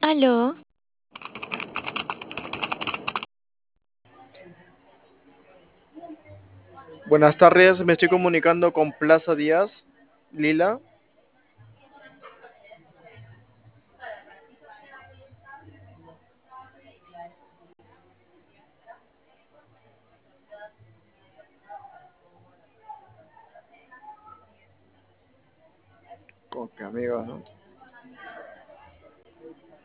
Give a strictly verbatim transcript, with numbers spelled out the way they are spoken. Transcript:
Aló, Buenas tardes, me estoy comunicando con Plaza Díaz, Lila. Con que amigos, ¿no?